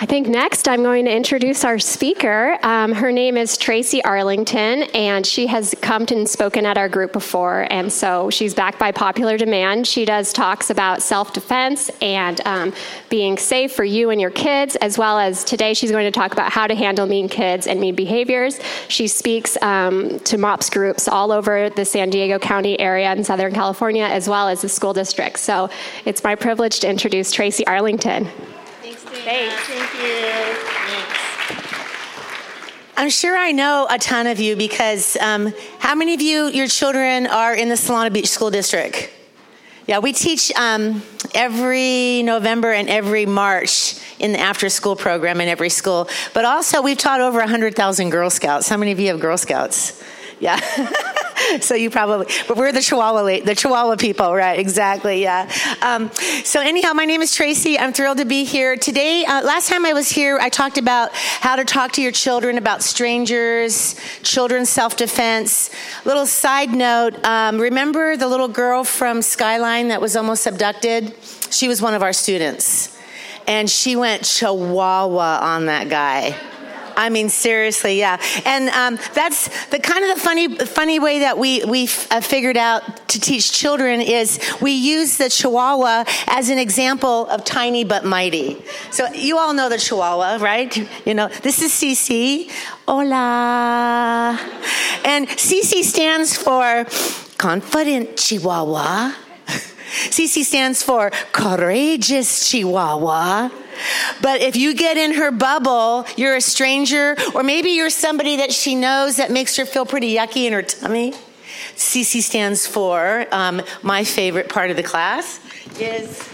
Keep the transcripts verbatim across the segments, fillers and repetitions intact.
I think next I'm going to introduce our speaker. Um, her name is Tracy Arlington, and she has come and spoken at our group before, and so she's back by popular demand. She does talks about self-defense and um, being safe for you and your kids, as well as today she's going to talk about how to handle mean kids and mean behaviors. She speaks um, to MOPS groups all over the San Diego County area in Southern California, as well as the school district. So it's my privilege to introduce Tracy Arlington. Thanks. Thank you. Thanks. I'm sure I know a ton of you because um, how many of you, your children are in the Solana Beach School District? Yeah, we teach um, every November and every March in the after-school program in every school. But also, we've taught over one hundred thousand Girl Scouts. How many of you have Girl Scouts? Yeah. So you probably, but we're the Chihuahua, the Chihuahua people, right? Exactly, yeah. Um, so anyhow, my name is Tracy. I'm thrilled to be here today. Uh, last time I was here, I talked about how to talk to your children about strangers, children's self-defense. Little side note, um, remember the little girl from Skyline that was almost abducted? She was one of our students, and she went Chihuahua on that guy. I mean, seriously, yeah. And um, that's the kind of the funny funny way that we, we uh, figured out to teach children is we use the Chihuahua as an example of tiny but mighty. So you all know the Chihuahua, right? You know, this is C C. Hola. And C C stands for Confident Chihuahua. C C stands for Courageous Chihuahua. But if you get in her bubble, you're a stranger, or maybe you're somebody that she knows that makes her feel pretty yucky in her tummy. C C stands for, um, my favorite part of the class is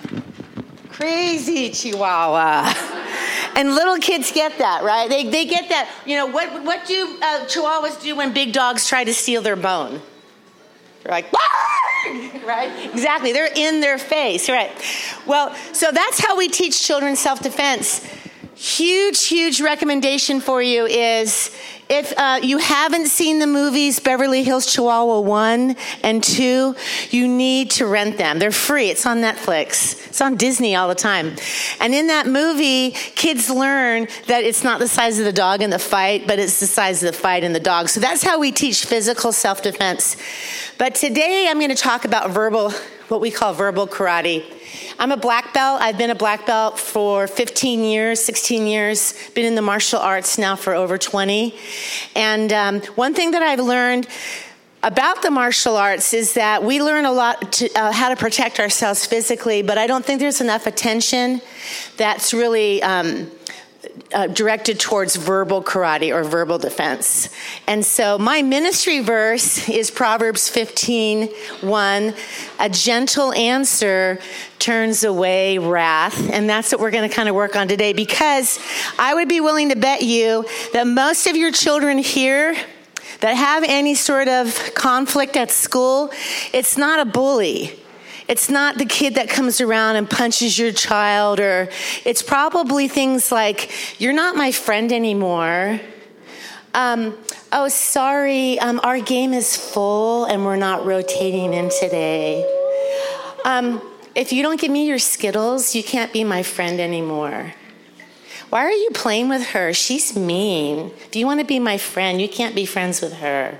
Crazy Chihuahua. And little kids get that, right? They they get that. You know, what, what do uh, Chihuahuas do when big dogs try to steal their bone? They're like, right? Exactly. They're in their face, right? Well, so that's how we teach children self-defense. Huge, huge recommendation for you is if uh, you haven't seen the movies Beverly Hills Chihuahua one and two, you need to rent them. They're free. It's on Netflix. It's on Disney all the time. And in that movie, kids learn that it's not the size of the dog in the fight, but it's the size of the fight in the dog. So that's how we teach physical self-defense. But today I'm going to talk about verbal, what we call verbal karate. I'm a black belt. I've been a black belt for fifteen years, sixteen years, been in the martial arts now for over twenty. And um, one thing that I've learned about the martial arts is that we learn a lot to, uh, how to protect ourselves physically, but I don't think there's enough attention that's really um, Uh, directed towards verbal karate or verbal defense. And so my ministry verse is Proverbs fifteen one. A gentle answer turns away wrath. And that's what we're going to kind of work on today, because I would be willing to bet you that most of your children here that have any sort of conflict at school, it's not a bully. It's not the kid that comes around and punches your child, or it's probably things like, you're not my friend anymore. Um, oh, sorry, um, our game is full and we're not rotating in today. Um, if you don't give me your Skittles, you can't be my friend anymore. Why are you playing with her? She's mean. If you want to be my friend, you can't be friends with her.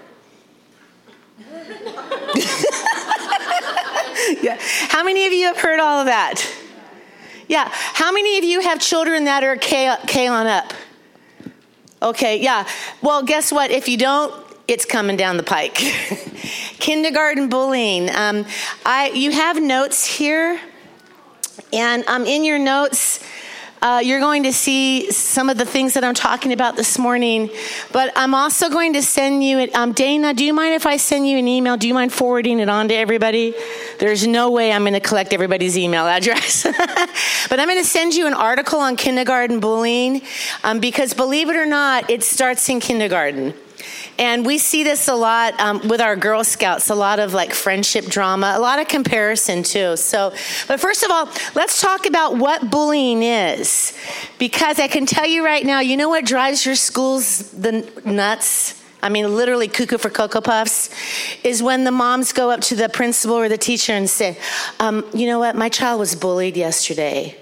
Yeah. How many of you have heard all of that? Yeah. How many of you have children that are K, K on up? Okay, yeah. Well, guess what? If you don't, it's coming down the pike. Kindergarten bullying. Um, I you have notes here, and um, in your notes, Uh, you're going to see some of the things that I'm talking about this morning, but I'm also going to send you, um, Dana, do you mind if I send you an email? Do you mind forwarding it on to everybody? There's no way I'm going to collect everybody's email address. But I'm going to send you an article on kindergarten bullying, um, because believe it or not, it starts in kindergarten. And we see this a lot um, with our Girl Scouts, a lot of like friendship drama, a lot of comparison too. So, but first of all, let's talk about what bullying is. Because I can tell you right now, you know what drives your schools the nuts? I mean, literally cuckoo for Cocoa Puffs, is when the moms go up to the principal or the teacher and say, um, you know what, my child was bullied yesterday.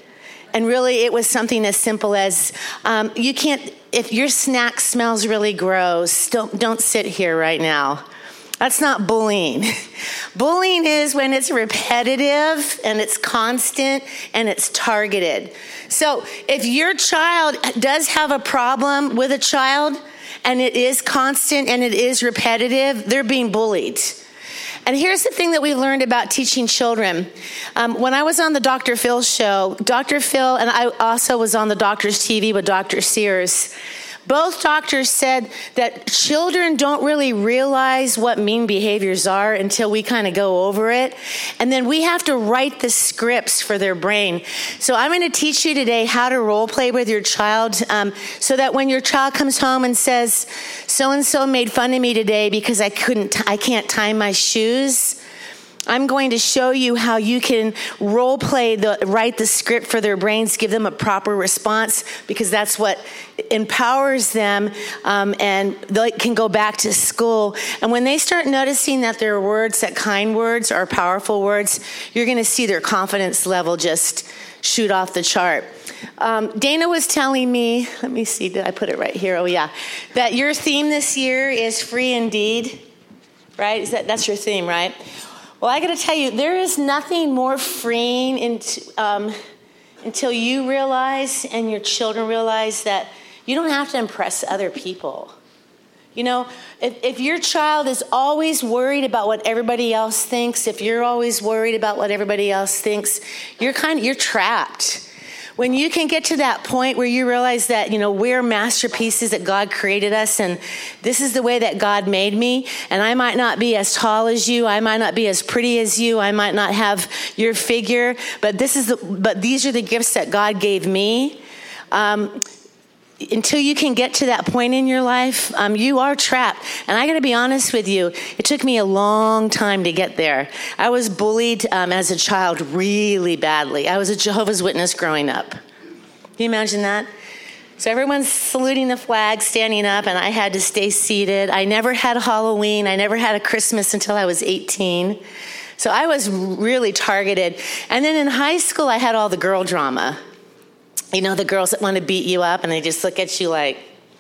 And really, it was something as simple as, um, you can't, if your snack smells really gross, don't, don't sit here right now. That's not bullying. Bullying is when it's repetitive and it's constant and it's targeted. So if your child does have a problem with a child and it is constant and it is repetitive, they're being bullied. And here's the thing that we learned about teaching children. Um, when I was on the Doctor Phil show, Doctor Phil, and I also was on the Doctor's T V with Doctor Sears, both doctors said that children don't really realize what mean behaviors are until we kind of go over it. And then we have to write the scripts for their brain. So I'm going to teach you today how to role play with your child, um, so that when your child comes home and says, so-and-so made fun of me today because I couldn't, t- I can't tie my shoes, I'm going to show you how you can role play, the, write the script for their brains, give them a proper response, because that's what empowers them, um, and they can go back to school. And when they start noticing that their words, that kind words are powerful words, you're going to see their confidence level just shoot off the chart. Um, Dana was telling me, let me see, did I put it right here? Oh yeah, that your theme this year is free indeed, right? Is that, that's your theme, right? Well, I got to tell you, there is nothing more freeing into, um, until you realize and your children realize that you don't have to impress other people. You know, if, if your child is always worried about what everybody else thinks, if you're always worried about what everybody else thinks, you're kind of, you're trapped. When you can get to that point where you realize that, you know, we're masterpieces, that God created us, and this is the way that God made me, and I might not be as tall as you, I might not be as pretty as you, I might not have your figure, but this is the, but these are the gifts that God gave me. Um, until you can get to that point in your life, um, you are trapped. And I got to be honest with you, it took me a long time to get there. I was bullied um, as a child really badly. I was a Jehovah's Witness growing up. Can you imagine that? So everyone's saluting the flag, standing up, and I had to stay seated. I never had a Halloween. I never had a Christmas until I was eighteen. So I was really targeted. And then in high school, I had all the girl drama. You know, the girls that want to beat you up and they just look at you like,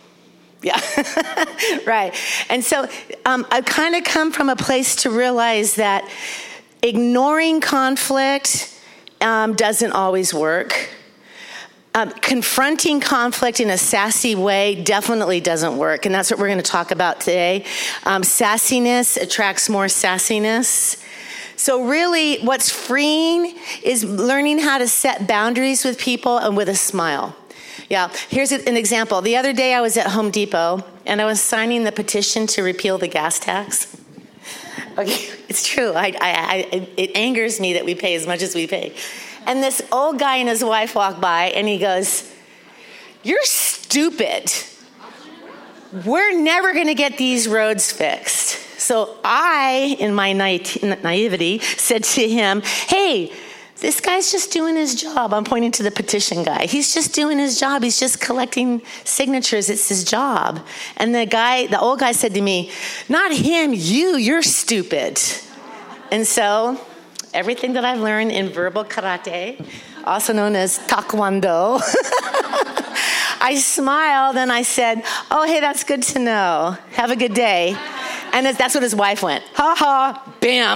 yeah, right. And so um, I've kind of come from a place to realize that ignoring conflict um, doesn't always work. Um, confronting conflict in a sassy way definitely doesn't work. And that's what we're going to talk about today. Um, sassiness attracts more sassiness. So really, what's freeing is learning how to set boundaries with people and with a smile. Yeah, here's an example. The other day I was at Home Depot, and I was signing the petition to repeal the gas tax. Okay, it's true. I, I, I, it angers me that we pay as much as we pay. And this old guy and his wife walk by, and he goes, "You're stupid. We're never going to get these roads fixed." So I, in my naivety, said to him, "Hey, this guy's just doing his job." I'm pointing to the petition guy. He's just doing his job. He's just collecting signatures. It's his job. And the guy, the old guy said to me, "Not him, you, you're stupid." And so everything that I've learned in verbal karate, also known as taekwondo, I smiled and I said, "Oh, hey, that's good to know. Have a good day." And that's what his wife went, ha ha, bam.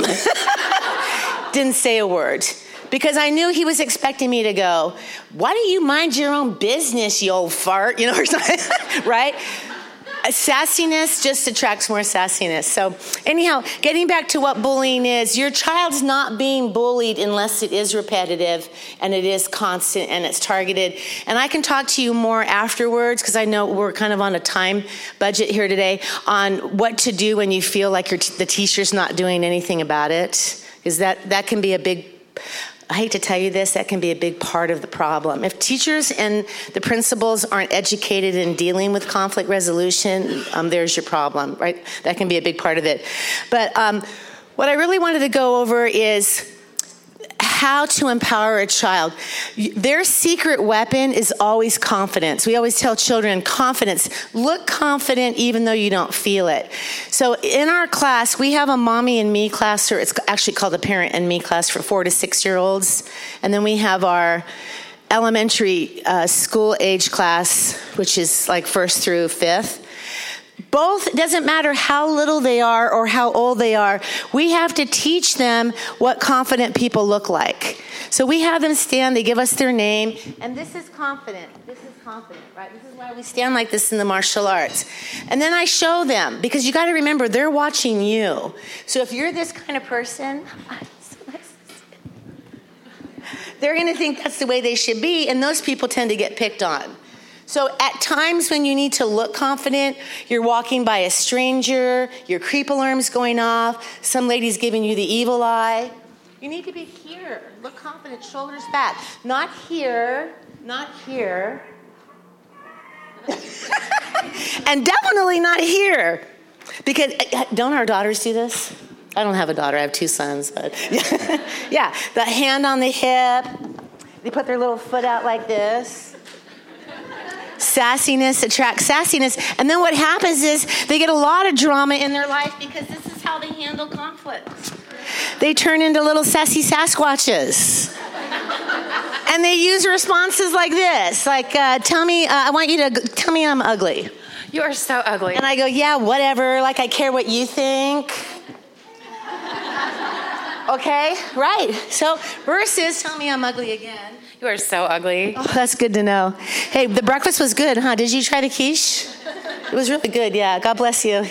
Didn't say a word. Because I knew he was expecting me to go, "Why don't you mind your own business, you old fart?" You know, or something, right? Sassiness just attracts more sassiness. So anyhow, getting back to what bullying is, your child's not being bullied unless it is repetitive and it is constant and it's targeted. And I can talk to you more afterwards, because I know we're kind of on a time budget here today, on what to do when you feel like your t- the teacher's not doing anything about it. Because that, that can be a big... I hate to tell you this, that can be a big part of the problem. If teachers and the principals aren't educated in dealing with conflict resolution, um, there's your problem, right? That can be a big part of it. But um, what I really wanted to go over is how to empower a child. Their secret weapon is always confidence. We always tell children, confidence. Look confident even though you don't feel it. So in our class, we have a mommy and me class, or it's actually called a parent and me class for four to six year olds. And then we have our elementary uh, school age class, which is like first through fifth. Both, it doesn't matter how little they are or how old they are, we have to teach them what confident people look like. So we have them stand, they give us their name, and this is confident, this is confident, right? This is why we stand like this in the martial arts. And then I show them, because you got to remember, they're watching you. So if you're this kind of person, they're going to think that's the way they should be, and those people tend to get picked on. So at times when you need to look confident, you're walking by a stranger, your creep alarm's going off, some lady's giving you the evil eye. You need to be here. Look confident, shoulders back. Not here, not here. And definitely not here. Because don't our daughters do this? I don't have a daughter, I have two sons. But yeah, yeah. The hand on the hip. They put their little foot out like this. Sassiness attracts sassiness. And then what happens is they get a lot of drama in their life because this is how they handle conflict. They turn into little sassy Sasquatches. And they use responses like this. Like, uh, tell me, uh, I want you to, tell me I'm ugly. You are so ugly. And I go, yeah, whatever. Like, I care what you think. Okay, right. So versus, tell me I'm ugly again. You are so ugly. Oh, that's good to know. Hey, the breakfast was good, huh? Did you try the quiche? It was really good, yeah. God bless you.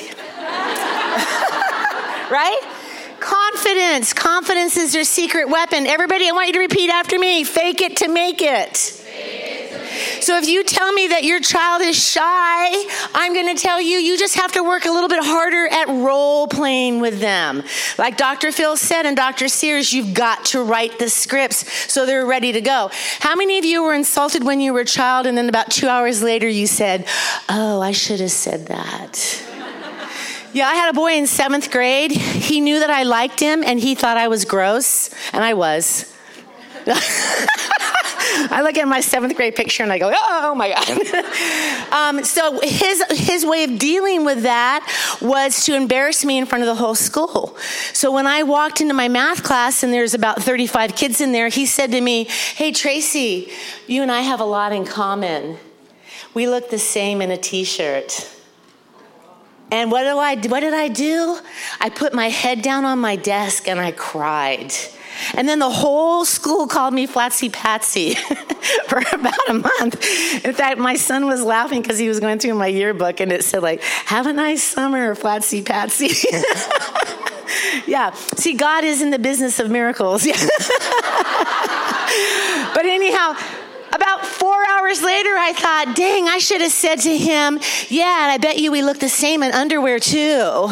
Right? Confidence. Confidence is your secret weapon. Everybody, I want you to repeat after me. Fake it to make it. So if you tell me that your child is shy, I'm going to tell you, you just have to work a little bit harder at role playing with them. Like Doctor Phil said and Doctor Sears, you've got to write the scripts so they're ready to go. How many of you were insulted when you were a child and then about two hours later you said, oh, I should have said that? Yeah, I had a boy in seventh grade. He knew that I liked him and he thought I was gross, and I was. I look at my seventh grade picture and I go, oh my God. um, so his his way of dealing with that was to embarrass me in front of the whole school. So when I walked into my math class and there's about thirty-five kids in there, he said to me, hey, Tracy, you and I have a lot in common. We look the same in a t-shirt. And what do I what did I do? I put my head down on my desk and I cried. And then the whole school called me Flatsy Patsy for about a month. In fact, my son was laughing because he was going through my yearbook and it said, like, have a nice summer, Flatsy Patsy. Yeah. See, God is in the business of miracles. But anyhow, about four hours later, I thought, dang, I should have said to him, yeah, and I bet you we look the same in underwear too.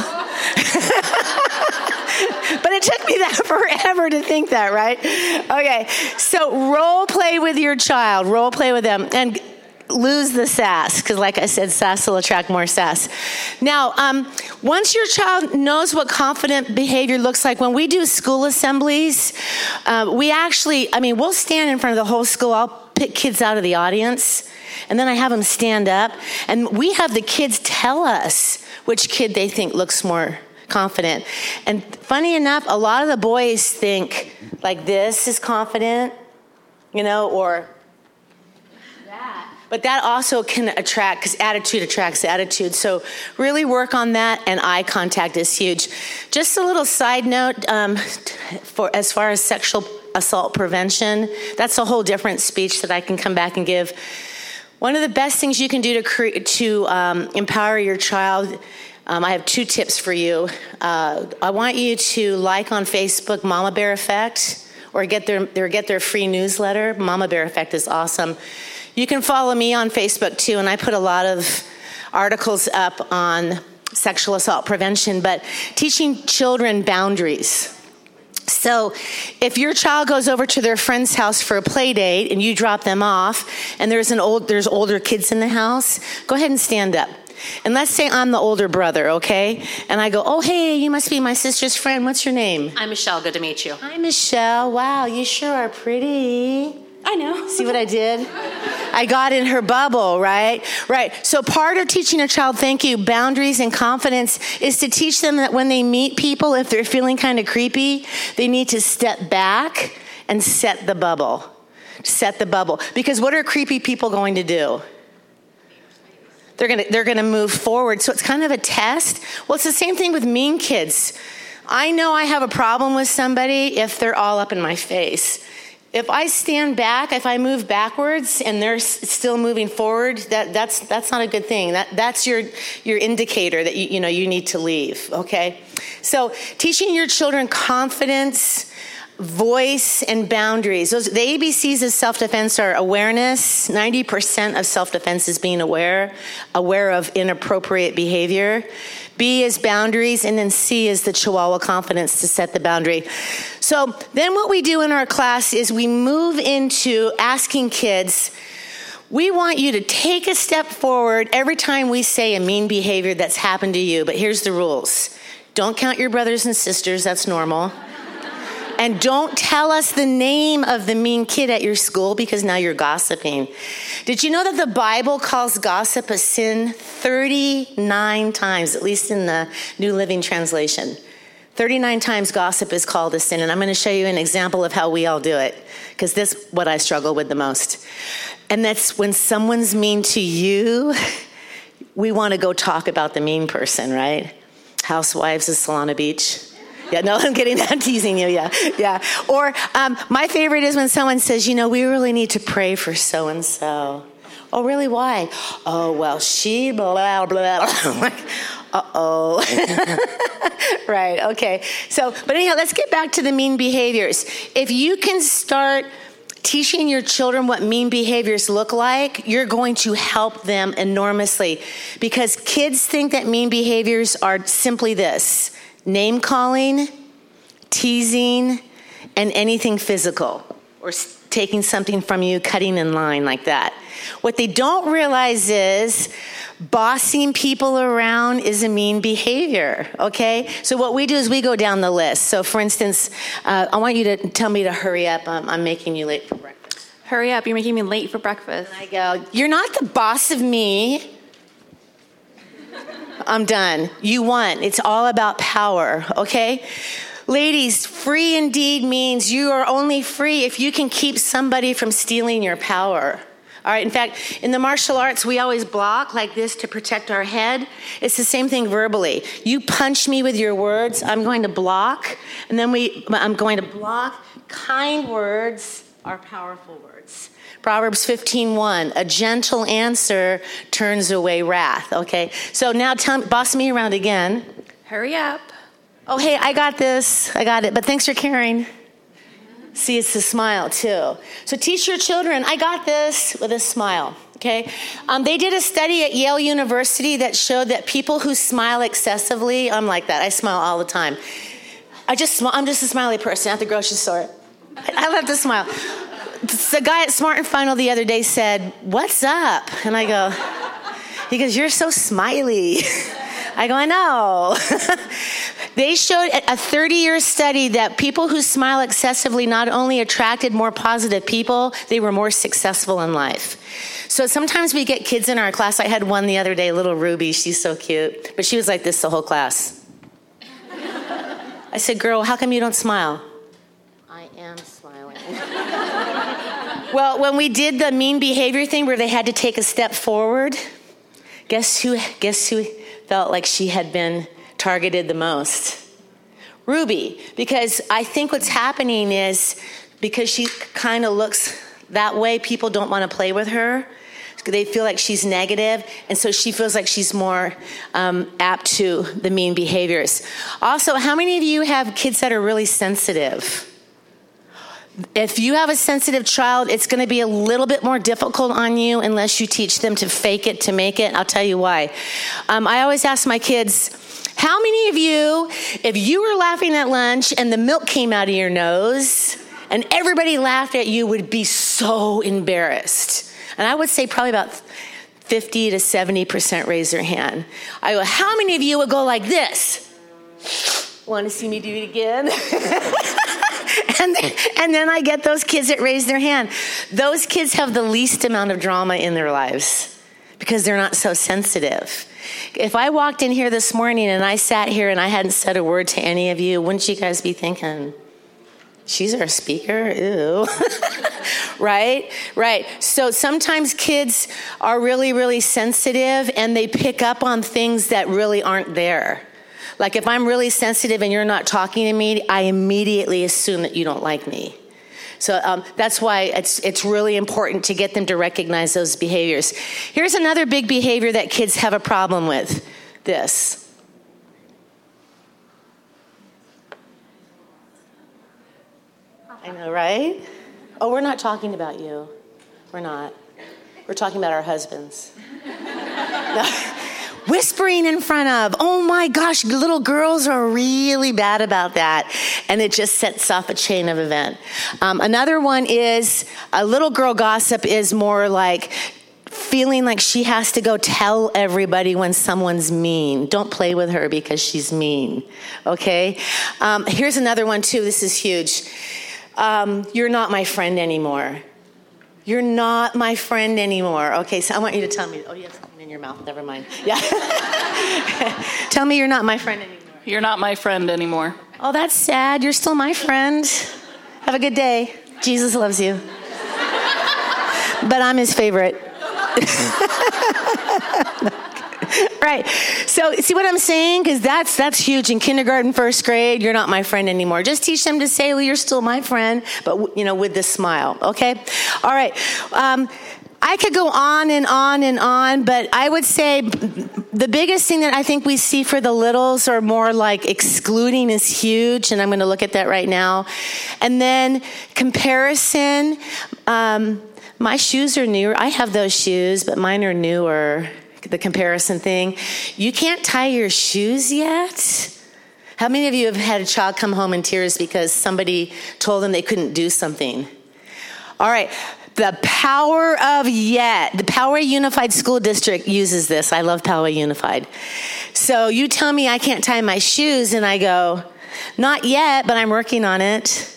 But it took me that forever to think that, right? Okay, so role play with your child. Role play with them. And lose the sass, because like I said, sass will attract more sass. Now, um, once your child knows what confident behavior looks like, when we do school assemblies, uh, we actually, I mean, we'll stand in front of the whole school. I'll pick kids out of the audience, and then I have them stand up, and we have the kids tell us which kid they think looks more confident. And funny enough, a lot of the boys think like this is confident, you know, or that. But that also can attract, because attitude attracts attitude. So really work on that, and eye contact is huge. Just a little side note, um, for as far as sexual assault prevention, that's a whole different speech that I can come back and give. One of the best things you can do to create, to um, empower your child, Um, I have two tips for you. Uh, I want you to like on Facebook Mama Bear Effect, or get their, their get their free newsletter. Mama Bear Effect is awesome. You can follow me on Facebook too, and I put a lot of articles up on sexual assault prevention, but teaching children boundaries. So if your child goes over to their friend's house for a play date and you drop them off, and there's an old there's older kids in the house, go ahead and stand up. And let's say I'm the older brother, okay? And I go, oh, hey, you must be my sister's friend. What's your name? I'm Michelle. Good to meet you. Hi, Michelle. Wow, you sure are pretty. I know. See what I did? I got in her bubble, right? Right. So part of teaching a child, thank you, boundaries and confidence is to teach them that when they meet people, if they're feeling kind of creepy, they need to step back and set the bubble. Set the bubble. Because what are creepy people going to do? They're gonna, they're gonna move forward. So it's kind of a test. Well, it's the same thing with mean kids. I know I have a problem with somebody if they're all up in my face. If I stand back, if I move backwards and they're s- still moving forward, that, that's that's not a good thing. That that's your your indicator that you you know you need to leave. Okay, so teaching your children confidence, voice, and boundaries. Those the A B Cs of self-defense are awareness. ninety percent of self-defense is being aware, aware of inappropriate behavior. B is boundaries, and then C is the Chihuahua confidence to set the boundary. So then what we do in our class is we move into asking kids, we want you to take a step forward every time we say a mean behavior that's happened to you. But here's the rules. Don't count your brothers and sisters, that's normal. And don't tell us the name of the mean kid at your school because now you're gossiping. Did you know that the Bible calls gossip a sin thirty-nine times, at least in the New Living Translation? thirty-nine times gossip is called a sin, and I'm going to show you an example of how we all do it, because this is what I struggle with the most. And that's when someone's mean to you, we want to go talk about the mean person, right? Housewives of Solana Beach. Yeah, no, I'm kidding. I'm teasing you. Yeah, yeah. Or um, my favorite is when someone says, you know, we really need to pray for so-and-so. Oh, really? Why? Oh, well, she blah, blah. I'm like, uh-oh. Right, okay. So, but anyhow, let's get back to the mean behaviors. If you can start teaching your children what mean behaviors look like, you're going to help them enormously. Because kids think that mean behaviors are simply this: name calling, teasing, and anything physical, or taking something from you, cutting in line like that. What they don't realize is bossing people around is a mean behavior, okay? So what we do is we go down the list. So for instance, uh, I want you to tell me to hurry up. Um, I'm making you late for breakfast. Hurry up, you're making me late for breakfast. And I go, you're not the boss of me. I'm done. You won. It's all about power, okay? Ladies, free indeed means you are only free if you can keep somebody from stealing your power. All right, in fact, in the martial arts, we always block like this to protect our head. It's the same thing verbally. You punch me with your words, I'm going to block, and then we, I'm going to block. Kind words are powerful words. Proverbs fifteen one, a gentle answer turns away wrath, okay? So now tell me, boss me around again. Hurry up. Oh, hey, I got this. I got it, but thanks for caring. See, it's the smile, too. So teach your children, I got this, with a smile, okay? Um, they did a study at Yale University that showed that people who smile excessively, I'm like that. I smile all the time. I just smile. I'm just a smiley person at the grocery store. I, I love to smile. The guy at Smart and Final the other day said, what's up? And I go, he goes, you're so smiley. I go, I know. They showed a thirty-year study that people who smile excessively not only attracted more positive people, they were more successful in life. So sometimes we get kids in our class. I had one the other day, little Ruby. She's so cute. But she was like this the whole class. I said, girl, how come you don't smile? I am smiling. Well, when we did the mean behavior thing where they had to take a step forward, guess who, guess who felt like she had been targeted the most? Ruby. Because I think what's happening is because she kind of looks that way, people don't want to play with her. They feel like she's negative, and so she feels like she's more um, apt to the mean behaviors. Also, how many of you have kids that are really sensitive? If you have a sensitive child, it's going to be a little bit more difficult on you unless you teach them to fake it to make it. I'll tell you why. Um, I always ask my kids, how many of you, if you were laughing at lunch and the milk came out of your nose and everybody laughed at you, would be so embarrassed? And I would say probably about fifty to seventy percent raise their hand. I go, how many of you would go like this? Want to see me do it again? and, then, and then I get those kids that raise their hand. Those kids have the least amount of drama in their lives because they're not so sensitive. If I walked in here this morning and I sat here and I hadn't said a word to any of you, wouldn't you guys be thinking, She's our speaker, ew. Right, right. So sometimes kids are really, really sensitive and they pick up on things that really aren't there. Like if I'm really sensitive and you're not talking to me, I immediately assume that you don't like me. So um, that's why it's it's really important to get them to recognize those behaviors. Here's another big behavior that kids have a problem with. This. I know, right? Oh, we're not talking about you. We're not. We're talking about our husbands. No. Whispering in front of, oh my gosh, little girls are really bad about that. And it just sets off a chain of event. Um, another one is, a little girl gossip is more like feeling like she has to go tell everybody when someone's mean. Don't play with her because she's mean, okay? Um, here's another one too, this is huge. Um, you're not my friend anymore. You're not my friend anymore. Okay, so I want you to tell me, oh, you have something in your mouth, never mind. Yeah. Tell me you're not my friend anymore. You're not my friend anymore. Oh, that's sad. You're still my friend. Have a good day. Jesus loves you. But I'm his favorite. Right. So see what I'm saying? Because that's that's huge. In kindergarten, first grade, you're not my friend anymore. Just teach them to say, well, you're still my friend, but, you know, with the smile. Okay? All right. Um, I could go on and on and on, but I would say the biggest thing that I think we see for the littles are more like excluding is huge, and I'm going to look at that right now. And then comparison. Um, my shoes are newer. I have those shoes, but mine are newer. The comparison thing. You can't tie your shoes yet? How many of you have had a child come home in tears because somebody told them they couldn't do something? All right. The power of yet. The Poway Unified School District uses this. I love Poway Unified. So you tell me I can't tie my shoes, and I go, not yet, but I'm working on it.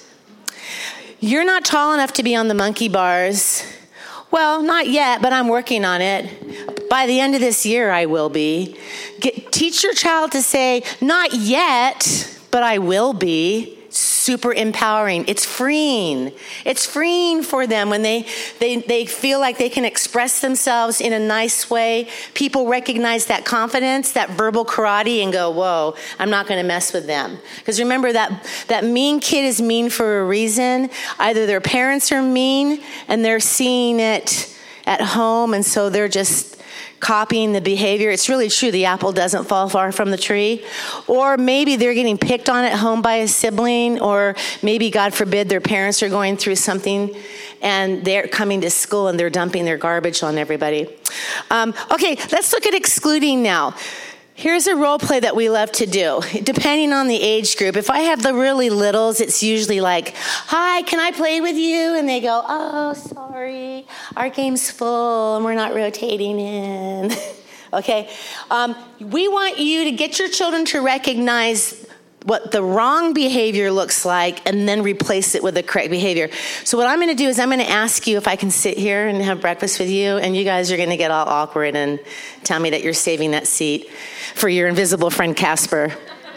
You're not tall enough to be on the monkey bars. Well, not yet, but I'm working on it. By the end of this year, I will be. Get, teach your child to say, not yet, but I will be. Super empowering. It's freeing. It's freeing for them when they, they, they feel like they can express themselves in a nice way. People recognize that confidence, that verbal karate, and go, whoa, I'm not going to mess with them. Because remember, that, that mean kid is mean for a reason. Either their parents are mean and they're seeing it at home, and so they're just copying the behavior. It's really true. The apple doesn't fall far from the tree. Or maybe they're getting picked on at home by a sibling, or maybe, God forbid, their parents are going through something and they're coming to school and they're dumping their garbage on everybody. Um, okay, let's look at excluding now. Here's a role play that we love to do, depending on the age group. If I have the really littles, it's usually like, hi, can I play with you? And they go, oh, sorry, our game's full and we're not rotating in. Okay? Um, we want you to get your children to recognize what the wrong behavior looks like and then replace it with the correct behavior. So what I'm going to do is I'm going to ask you if I can sit here and have breakfast with you, and you guys are going to get all awkward and tell me that you're saving that seat for your invisible friend Casper.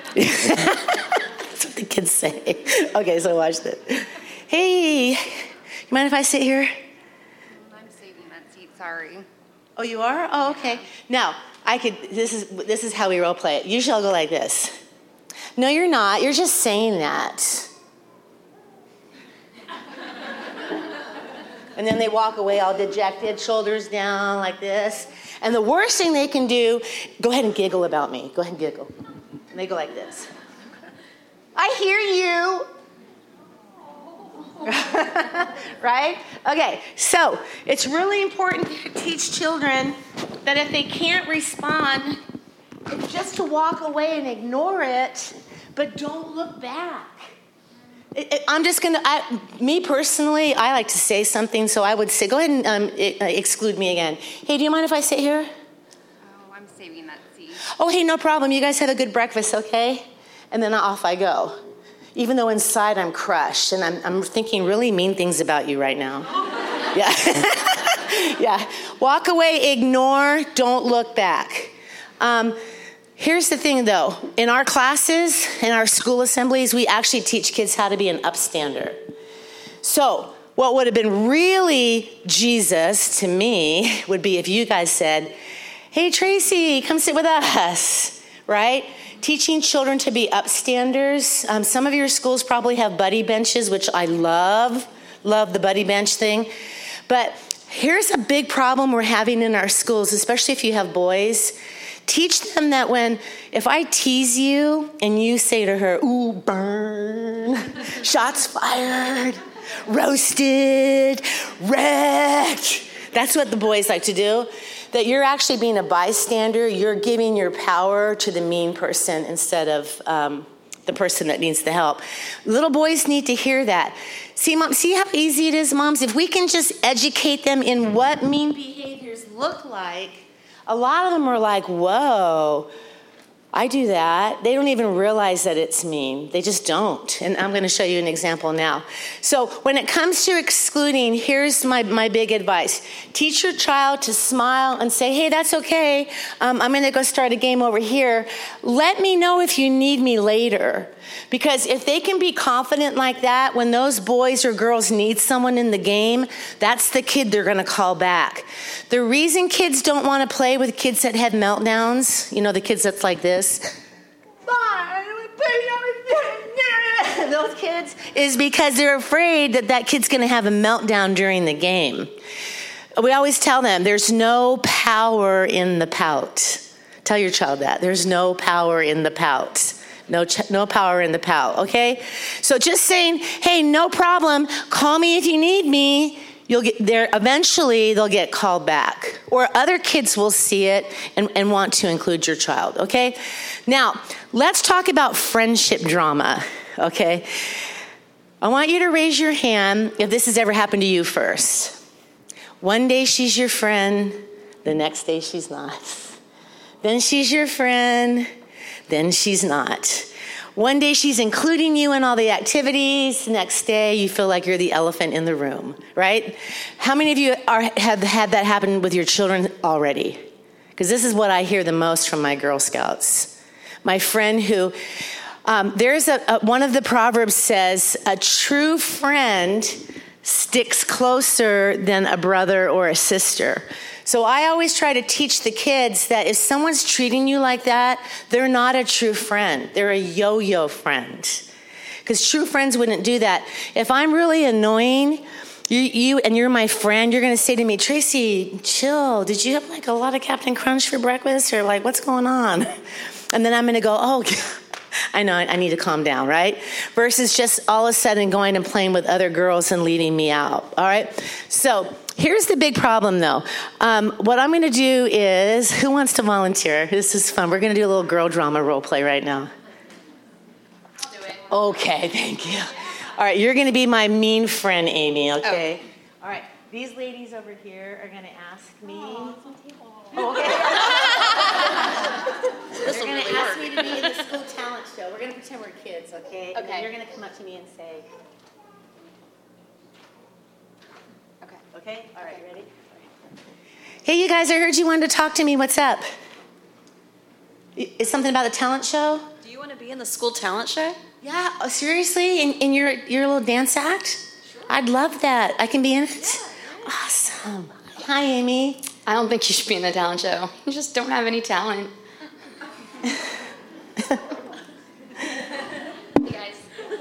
That's what the kids say. Okay, so watch this. Hey, you mind if I sit here? I'm saving that seat, sorry. Oh, you are? Oh, okay. Now, I could, this is this is how we role play it. Usually I'll go like this. No, you're not. You're just saying that. And then they walk away all dejected, shoulders down like this. And the worst thing they can do, go ahead and giggle about me. Go ahead and giggle. And they go like this. I hear you. Right? Okay, so it's really important to teach children that if they can't respond, it's just to walk away and ignore it, but don't look back. It, it, I'm just going to, me personally, I like to say something, so I would say, go ahead and um, it, uh, exclude me again. Hey, do you mind if I sit here? Oh, I'm saving that seat. Oh, hey, no problem. You guys have a good breakfast, okay? And then off I go. Even though inside I'm crushed, and I'm, I'm thinking really mean things about you right now. Yeah. Yeah. Walk away, ignore, don't look back. Um, Here's the thing, though. In our classes, in our school assemblies, we actually teach kids how to be an upstander. So what would have been really Jesus to me would be if you guys said, hey, Tracy, come sit with us, right? Teaching children to be upstanders. Um, some of your schools probably have buddy benches, which I love, love the buddy bench thing. But here's a big problem we're having in our schools, especially if you have boys. Teach them that when, if I tease you and you say to her, ooh, burn, shots fired, roasted, wrecked. That's what the boys like to do. That you're actually being a bystander. You're giving your power to the mean person instead of um, the person that needs the help. Little boys need to hear that. See, mom, see how easy it is, moms? If we can just educate them in what mean behaviors look like, a lot of them are like, whoa, I do that. They don't even realize that it's mean. They just don't. And I'm going to show you an example now. So when it comes to excluding, here's my, my big advice. Teach your child to smile and say, hey, that's okay. Um, I'm going to go start a game over here. Let me know if you need me later. Because if they can be confident like that, when those boys or girls need someone in the game, that's the kid they're going to call back. The reason kids don't want to play with kids that have meltdowns, you know, the kids that's like this, those kids, is because they're afraid that that kid's going to have a meltdown during the game. We always tell them there's no power in the pout. Tell your child that. There's no power in the pout. No, ch- no power in the pout, okay? So just saying, hey, no problem. Call me if you need me. You'll get there. Eventually, they'll get called back. Or other kids will see it and, and want to include your child, okay? Now, let's talk about friendship drama, okay? I want you to raise your hand if this has ever happened to you first. One day she's your friend. The next day she's not. Then she's your friend. Then she's not. One day she's including you in all the activities. The next day you feel like you're the elephant in the room, right? How many of you are, have had that happen with your children already? Because this is what I hear the most from my Girl Scouts. My friend who, um, there's a, a, one of the Proverbs says, a true friend sticks closer than a brother or a sister. So I always try to teach the kids that if someone's treating you like that, they're not a true friend. They're a yo-yo friend. Because true friends wouldn't do that. If I'm really annoying, you, you and you're my friend, you're going to say to me, Tracy, chill. Did you have like a lot of Captain Crunch for breakfast? Or like, what's going on? And then I'm going to go, oh, I know, I need to calm down, right? Versus just all of a sudden going and playing with other girls and leaving me out, all right? So here's the big problem, though. Um, what I'm going to do is, who wants to volunteer? This is fun. We're going to do a little girl drama role play right now. I'll do it. Okay, thank you. All right, you're going to be my mean friend, Amy, okay? Oh. All right, these ladies over here are going to ask me. Oh, okay. They're going to ask me to be in the school talent show. We're going to pretend we're kids, okay? And then you're going to come up to me and say, Okay. okay? All right, ready? Hey, you guys, I heard you wanted to talk to me. What's up? Is something about the talent show? Do you want to be in the school talent show? Yeah, oh, seriously? In, in your, your little dance act? Sure. I'd love that. I can be in it? Yeah, yeah. Awesome. Hi, Amy. I don't think you should be in the talent show. You just don't have any talent. Hey, guys.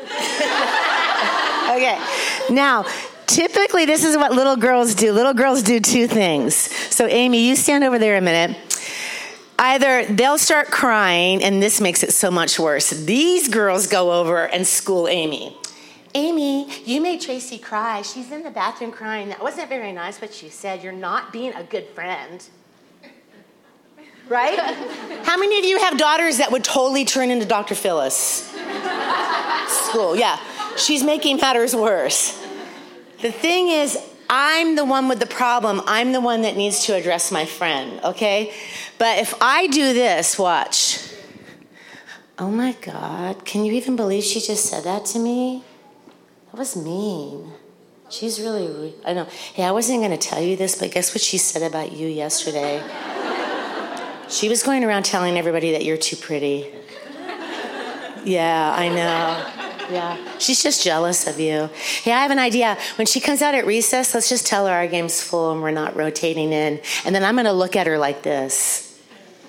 Okay. Now, typically this is what little girls do. Little girls do two things. So, Amy, you stand over there a minute. Either they'll start crying, and this makes it so much worse. These girls go over and school Amy. Amy, you made Tracy cry. She's in the bathroom crying. That wasn't very nice what she said. You're not being a good friend. Right? How many of you have daughters that would totally turn into Doctor Phyllis? School, yeah. She's making matters worse. The thing is, I'm the one with the problem. I'm the one that needs to address my friend, okay? But if I do this, watch. Oh my God, can you even believe she just said that to me? That was mean. She's really, re- I know. Hey, I wasn't going to tell you this, but guess what she said about you yesterday? She was going around telling everybody that you're too pretty. Yeah, I know. Yeah. She's just jealous of you. Hey, I have an idea. When she comes out at recess, let's just tell her our game's full and we're not rotating in. And then I'm going to look at her like this.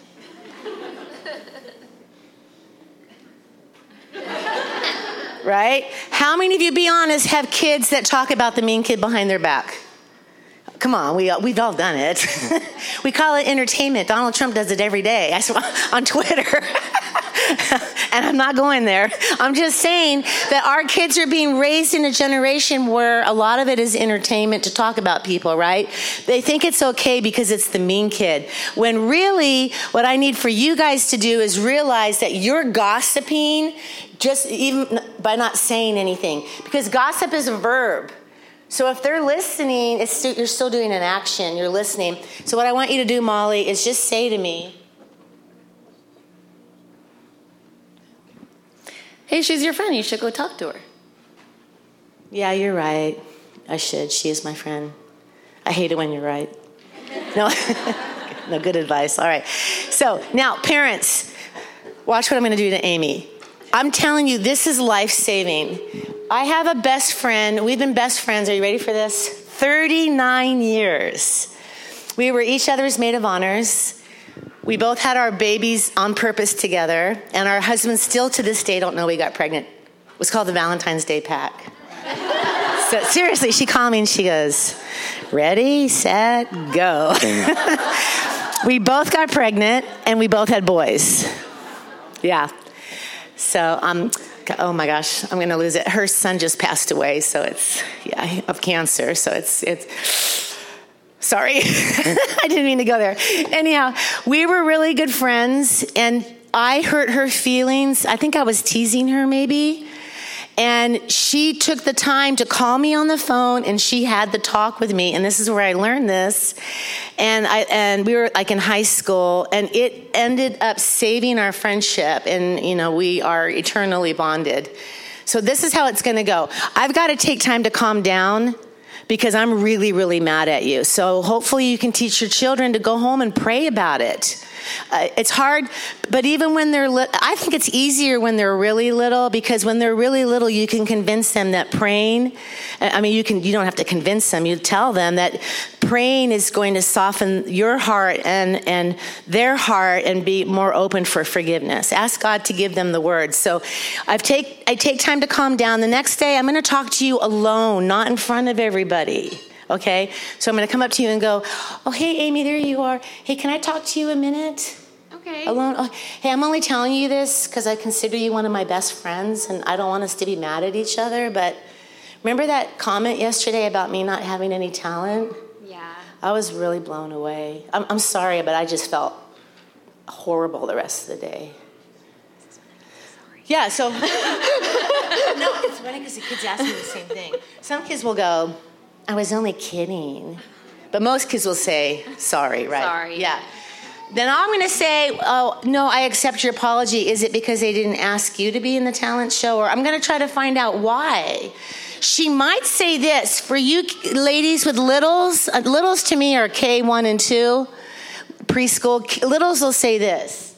Right? How many of you, be honest, have kids that talk about the mean kid behind their back? Come on, we, we've all done it. We call it entertainment. Donald Trump does it every day. I saw on Twitter. And I'm not going there. I'm just saying that our kids are being raised in a generation where a lot of it is entertainment to talk about people, right? They think it's okay because it's the mean kid. When really, what I need for you guys to do is realize that you're gossiping just even by not saying anything. Because gossip is a verb. So if they're listening, it's still, you're still doing an action. You're listening. So what I want you to do, Molly, is just say to me, Hey, she's your friend. You should go talk to her. yeah, you're right. I should. She is my friend. I hate it when you're right. No, no, good advice. All right. So now, parents, watch what I'm going to do to Amy. I'm telling you, this is life-saving. I have a best friend. We've been best friends. Are you ready for this? thirty-nine years. We were each other's maid of honors. We both had our babies on purpose together, and our husbands still to this day don't know we got pregnant. It was called the Valentine's Day Pack. So seriously, she called me and she goes, ready, set, go. We both got pregnant, and we both had boys. Yeah. So, um, oh my gosh, I'm going to lose it. Her son just passed away, so it's, yeah, of cancer. So it's, it's, sorry. I didn't mean to go there. Anyhow, we were really good friends, and I hurt her feelings. I think I was teasing her maybe. And she took the time to call me on the phone, and she had the talk with me. And this is where I learned this. And I and we were like in high school, and it ended up saving our friendship. And, you know, we are eternally bonded. So this is how it's going to go. I've got to take time to calm down because I'm really, really mad at you. So hopefully you can teach your children to go home and pray about it. Uh, it's hard, but even when they're li- I think it's easier when they're really little, because when they're really little, you can convince them that praying, I mean, you can, you don't have to convince them, you tell them that praying is going to soften your heart and, and their heart and be more open for forgiveness. Ask God to give them the words. So I've take, I take time to calm down. The next day, I'm going to talk to you alone, not in front of everybody. Okay, so I'm going to come up to you and go, oh, hey, Amy, there you are. Hey, can I talk to you a minute? Okay. Alone? Oh, hey, I'm only telling you this because I consider you one of my best friends, and I don't want us to be mad at each other. But remember that comment yesterday about me not having any talent? Yeah. I was really blown away. I'm, I'm sorry, but I just felt horrible the rest of the day. Yeah, so. No, it's funny because the kids ask me the same thing. Some kids will go, I was only kidding. But most kids will say, sorry, right? Sorry. Yeah. Then I'm going to say, oh, no, I accept your apology. Is it because they didn't ask you to be in the talent show? Or I'm going to try to find out why. She might say this. For you ladies with littles, uh, littles to me are K one and two, preschool. Littles will say this.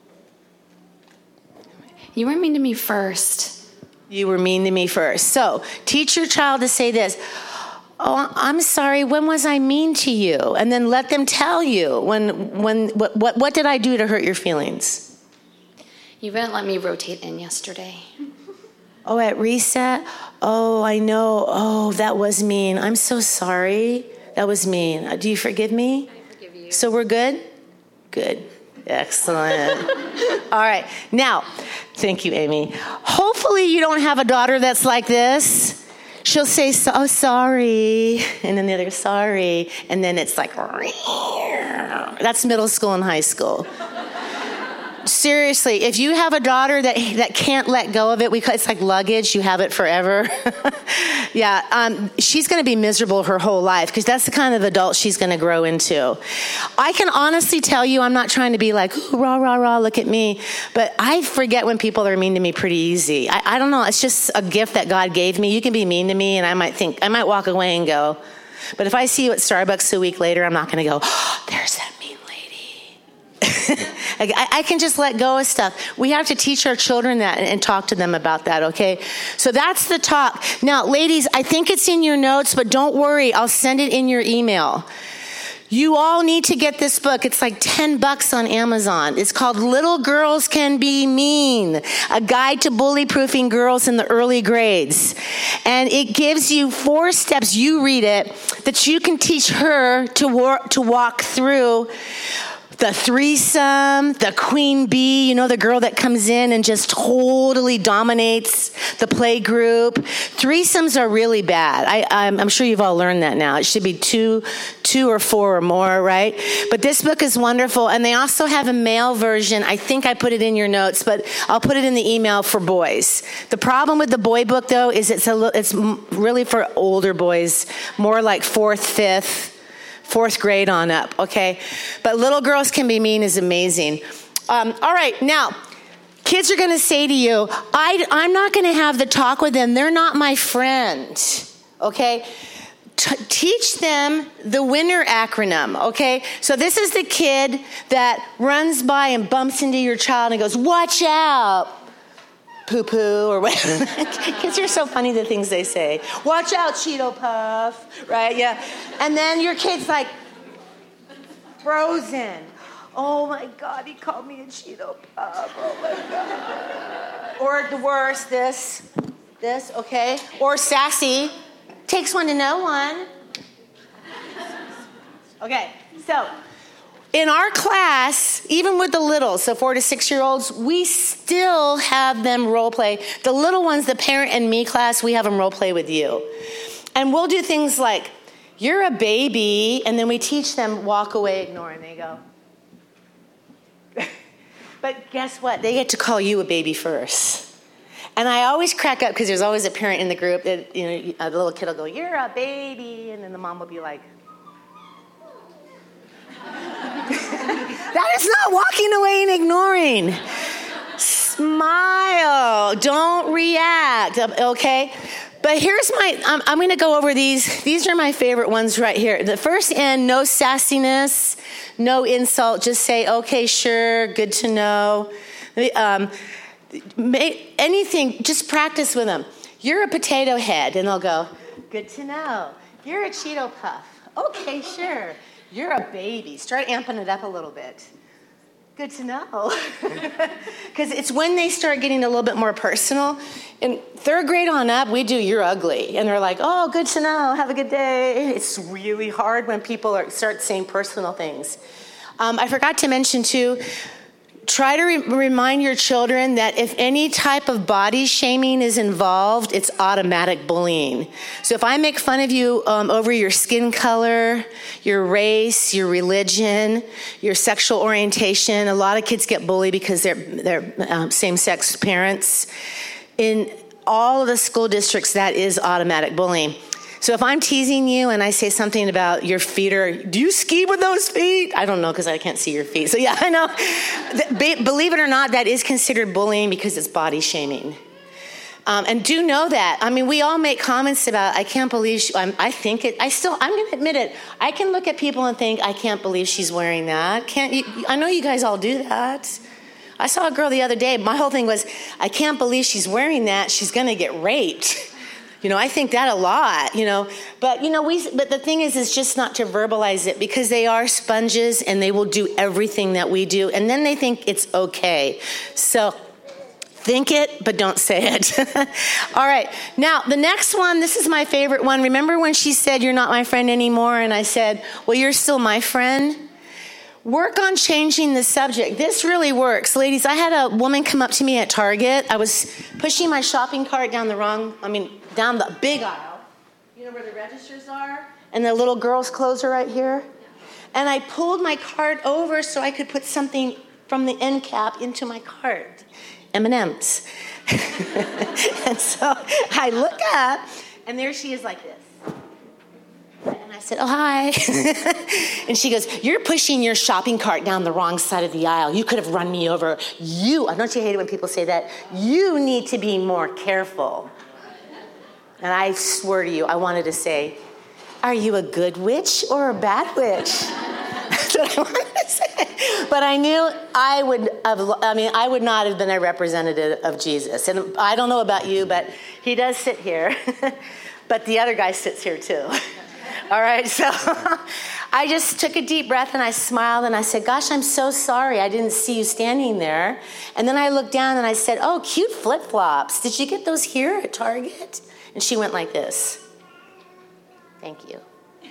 You were mean to me first. You were mean to me first. So teach your child to say this. Oh, I'm sorry, when was I mean to you? And then let them tell you, when, when, what, what, what did I do to hurt your feelings? You wouldn't let me rotate in yesterday. Oh, at reset? Oh, I know. Oh, that was mean. I'm so sorry. That was mean. Do you forgive me? I forgive you. So we're good? Good. Excellent. All right. Now, thank you, Amy. Hopefully you don't have a daughter that's like this. She'll say, oh, sorry. And then the other, sorry. And then it's like, that's middle school and high school. Seriously, if you have a daughter that that can't let go of it, we it's like luggage, you have it forever. yeah, um, she's going to be miserable her whole life because that's the kind of adult she's going to grow into. I can honestly tell you, I'm not trying to be like, ooh, rah, rah, rah, look at me. But I forget when people are mean to me pretty easy. I, I don't know, it's just a gift that God gave me. You can be mean to me and I might think, I might walk away and go, but if I see you at Starbucks a week later, I'm not going to go, oh, there's that mean lady. I, I can just let go of stuff. We have to teach our children that and, and talk to them about that, okay? So that's the talk. Now, ladies, I think it's in your notes, but don't worry. I'll send it in your email. You all need to get this book. It's like ten bucks on Amazon. It's called Little Girls Can Be Mean, a guide to bully-proofing girls in the early grades. And it gives you four steps, you read it, that you can teach her to, wor- to walk through the threesome, the queen bee, you know, the girl that comes in and just totally dominates the play group. Threesomes are really bad. I, I'm, I'm sure you've all learned that now. It should be two, two or four or more, right? But this book is wonderful. And they also have a male version. I think I put it in your notes, but I'll put it in the email for boys. The problem with the boy book, though, is it's a, it's really for older boys, more like fourth, fifth, fourth grade on up, okay? But Little Girls Can Be Mean is amazing. Um, all right, now, kids are going to say to you, I, I'm not going to have the talk with them. They're not my friend, okay? T- teach them the WINNER acronym, okay? So this is the kid that runs by and bumps into your child and goes, watch out, poo-poo, or whatever. Kids are so funny, the things they say. Watch out, Cheeto Puff, right? Yeah. And then your kid's like, frozen. Oh my God, he called me a Cheeto Puff. Oh my God. Or the worst, this, this, okay? Or sassy, takes one to know one. Okay, so in our class, even with the little, so four to six-year-olds, we still have them role play. The little ones, the parent and me class, we have them role play with you. And we'll do things like, you're a baby, and then we teach them walk away, ignore, and they go. But guess what? They get to call you a baby first. And I always crack up because there's always a parent in the group that, you know, a little kid will go, you're a baby, and then the mom will be like, that is not walking away and ignoring. Smile. Don't react, okay? But here's my, I'm, I'm going to go over these. These are my favorite ones right here. The first N, no sassiness, no insult. Just say, okay, sure, good to know. Um, may, anything, just practice with them. You're a potato head, and they'll go, good to know. You're a Cheeto Puff. Okay, sure. You're a baby. Start amping it up a little bit. Good to know. Because it's when they start getting a little bit more personal. In third grade on up, we do you're ugly. And they're like, oh, good to know. Have a good day. It's really hard when people are, start saying personal things. Um, I forgot to mention, too, try to re- remind your children that if any type of body shaming is involved, it's automatic bullying. So if I make fun of you um, over your skin color, your race, your religion, your sexual orientation, a lot of kids get bullied because they're, they're um, same-sex parents. In all of the school districts, that is automatic bullying. So if I'm teasing you and I say something about your feet, or do you ski with those feet? I don't know because I can't see your feet. So yeah, I know. Be- believe it or not, that is considered bullying because it's body shaming. Um, and do know that. I mean, we all make comments about, I can't believe, she, I'm, I think it, I still, I'm going to admit it. I can look at people and think, I can't believe she's wearing that. Can't you? I know you guys all do that. I saw a girl the other day. My whole thing was, I can't believe she's wearing that. She's going to get raped. You know, I think that a lot, you know, but, you know, we, but the thing is, is just not to verbalize it because they are sponges and they will do everything that we do. And then they think it's okay. So think it, but don't say it. All right. Now, the next one, this is my favorite one. Remember when she said, you're not my friend anymore? And I said, well, you're still my friend. Work on changing the subject. This really works. Ladies, I had a woman come up to me at Target. I was pushing my shopping cart down the wrong, I mean, down the big aisle. You know where the registers are? And the little girl's clothes are right here. And I pulled my cart over so I could put something from the end cap into my cart. M and M's. And so I look up, and there she is like this. And I said, oh, hi. And she goes, you're pushing your shopping cart down the wrong side of the aisle. You could have run me over. You, don't you hate it when people say that? You need to be more careful. And I swear to you, I wanted to say, are you a good witch or a bad witch? That's what I wanted to say. But I knew I would have, I mean, I would not have been a representative of Jesus. And I don't know about you, but he does sit here. But the other guy sits here too. All right, so I just took a deep breath and I smiled and I said, gosh, I'm so sorry I didn't see you standing there. And then I looked down and I said, oh, cute flip-flops. Did you get those here at Target? And she went like this. Thank you.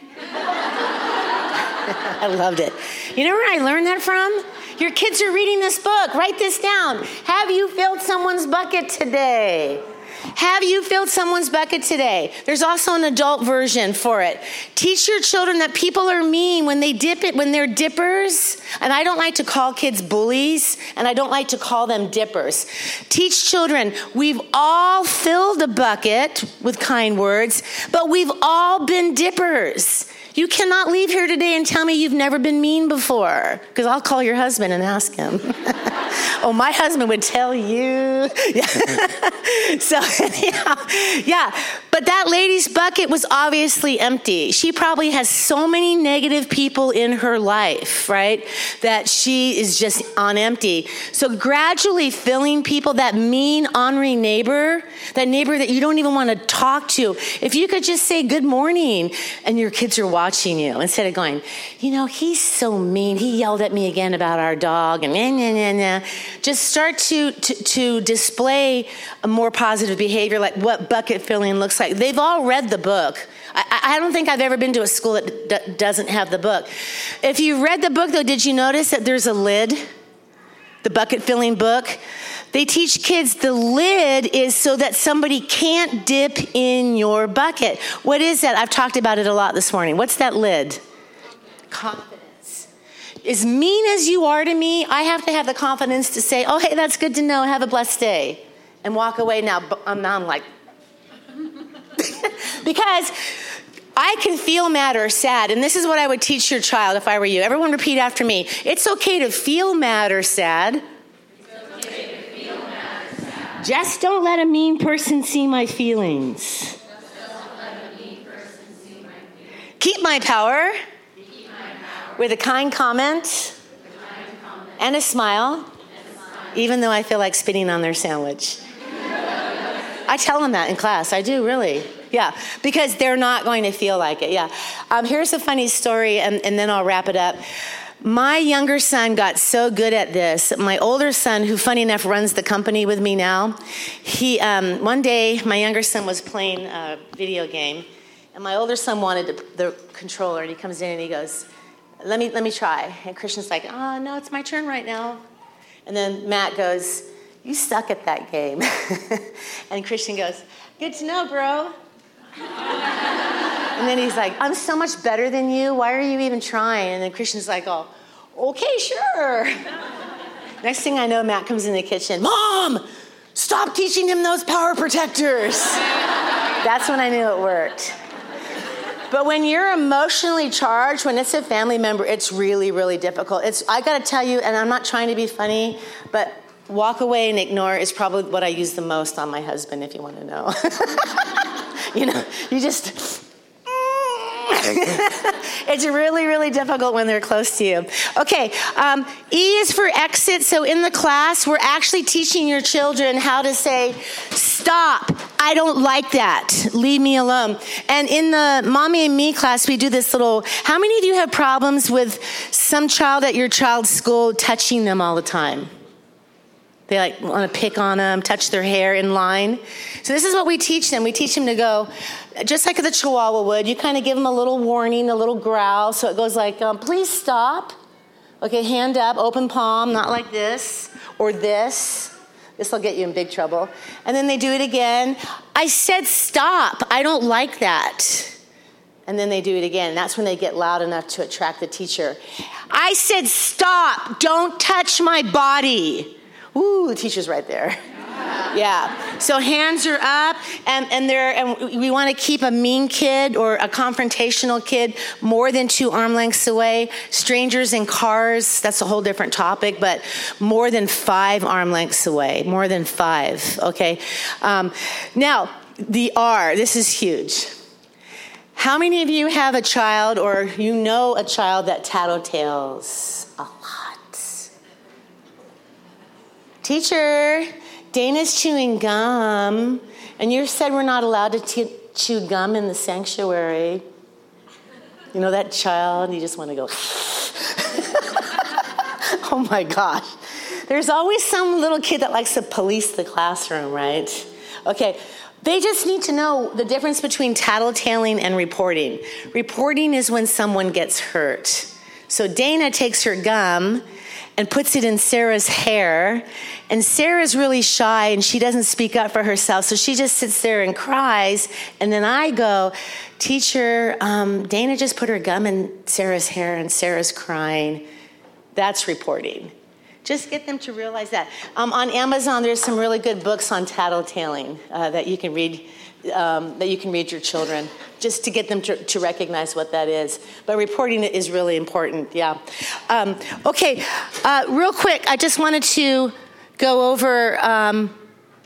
I loved it. You know where I learned that from? Your kids are reading this book. Write this down. Have you filled someone's bucket today? Have you filled someone's bucket today? There's also an adult version for it. Teach your children that people are mean when they dip it, when they're dippers. And I don't like to call kids bullies, and I don't like to call them dippers. Teach children, we've all filled a bucket with kind words, but we've all been dippers. You cannot leave here today and tell me you've never been mean before, because I'll call your husband and ask him. Oh, my husband would tell you. Yeah. So, anyhow, yeah. But that lady's bucket was obviously empty. She probably has so many negative people in her life, right, that she is just on empty. So gradually filling people, that mean, ornery neighbor, that neighbor that you don't even want to talk to. If you could just say good morning and your kids are watching you instead of going, you know, he's so mean. He yelled at me again about our dog and nah, nah, nah, nah. Just start to, to, to display a more positive behavior, like what bucket filling looks like. They've all read the book. I, I don't think I've ever been to a school that d- doesn't have the book. If you read the book, though, did you notice that there's a lid? The bucket filling book. They teach kids the lid is so that somebody can't dip in your bucket. What is that? I've talked about it a lot this morning. What's that lid? Confidence. As mean as you are to me, I have to have the confidence to say, oh, hey, that's good to know. Have a blessed day. And walk away. Now, I'm, now I'm like, because I can feel mad or sad. And this is what I would teach your child if I were you. Everyone repeat after me. It's okay to feel mad or sad. It's okay to feel mad or sad. Just don't let a mean person see my feelings. Just don't let a mean person see my feelings. Keep my power. Keep my power. With a kind comment. With a kind comment. And a smile. And a smile. Even though I feel like spitting on their sandwich. I tell them that in class. I do, really. Yeah, because they're not going to feel like it. Yeah. Um, here's a funny story, and, and then I'll wrap it up. My younger son got so good at this. My older son, who funny enough runs the company with me now, he um, one day my younger son was playing a video game, and my older son wanted the, the controller, and he comes in and he goes, "Let me let me try." And Christian's like, "Oh no, it's my turn right now." And then Matt goes, "You suck at that game." And Christian goes, "Good to know, bro." And then he's like, "I'm so much better than you. Why are you even trying?" And then Christian's like, "Oh, okay, sure." Next thing I know, Matt comes in the kitchen. "Mom, stop teaching him those power protectors." That's when I knew it worked. But when you're emotionally charged, when it's a family member, it's really, really difficult. It's I got to tell you, and I'm not trying to be funny, but walk away and ignore is probably what I use the most on my husband, if you want to know. You know, you just... It's really, really difficult when they're close to you. Okay, um, E is for exit. So in the class, we're actually teaching your children how to say, "Stop, I don't like that. Leave me alone." And in the Mommy and Me class, we do this little, how many of you have problems with some child at your child's school touching them all the time? They like want to pick on them, touch their hair in line. So this is what we teach them. We teach them to go, just like the Chihuahua would, you kind of give them a little warning, a little growl. So it goes like, um, "Please stop." Okay, hand up, open palm, not like this or this. This will get you in big trouble. And then they do it again. "I said stop. I don't like that." And then they do it again. That's when they get loud enough to attract the teacher. "I said stop. Don't touch my body." Ooh, the teacher's right there. Yeah. So hands are up, and, and they're and we want to keep a mean kid or a confrontational kid more than two arm lengths away. Strangers in cars, that's a whole different topic, but more than five arm lengths away. More than five, okay? Um, now, the R, this is huge. How many of you have a child or you know a child that tattletales a lot? Teacher, Dana's chewing gum, and you said we're not allowed to t- chew gum in the sanctuary. You know that child, you just want to go, oh my gosh. There's always some little kid that likes to police the classroom, right? Okay, they just need to know the difference between tattletaling and reporting. Reporting is when someone gets hurt. So Dana takes her gum and puts it in Sarah's hair, and Sarah's really shy and she doesn't speak up for herself, so she just sits there and cries, and then I go, teacher, um, Dana just put her gum in Sarah's hair and Sarah's crying. That's reporting. Just get them to realize that. Um, on Amazon, there's some really good books on tattletaling uh, that you can read, um, that you can read your children, just to get them to, to recognize what that is. But reporting it is really important, yeah. Um, okay, uh, real quick, I just wanted to go over, um,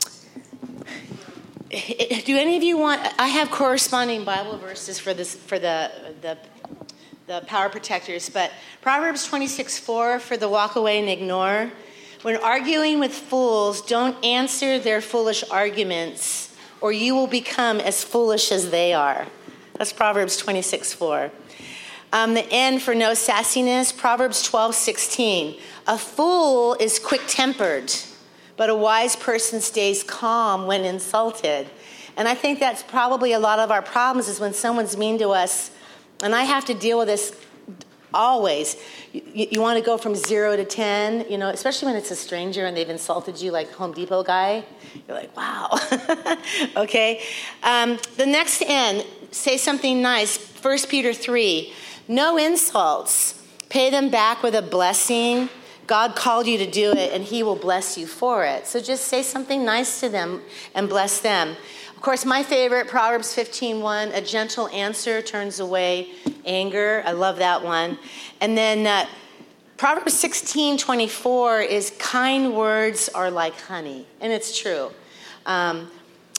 do any of you want, I have corresponding Bible verses for this, for the, the, the power protectors, but Proverbs twenty-six four for the walk away and ignore. When arguing with fools, don't answer their foolish arguments, or you will become as foolish as they are. That's Proverbs twenty-six four. Um, the N for no sassiness, Proverbs twelve sixteen. A fool is quick-tempered, but a wise person stays calm when insulted. And I think that's probably a lot of our problems is when someone's mean to us, and I have to deal with this always. You, you want to go from zero to ten, you know, especially when it's a stranger and they've insulted you, like Home Depot guy. You're like, wow. Okay. Um, the next N, say something nice. First Peter three, no insults. Pay them back with a blessing. God called you to do it, and he will bless you for it. So just say something nice to them and bless them. Of course, my favorite, Proverbs fifteen one, a gentle answer turns away anger. I love that one. And then uh, Proverbs sixteen twenty-four is kind words are like honey. And it's true. Um,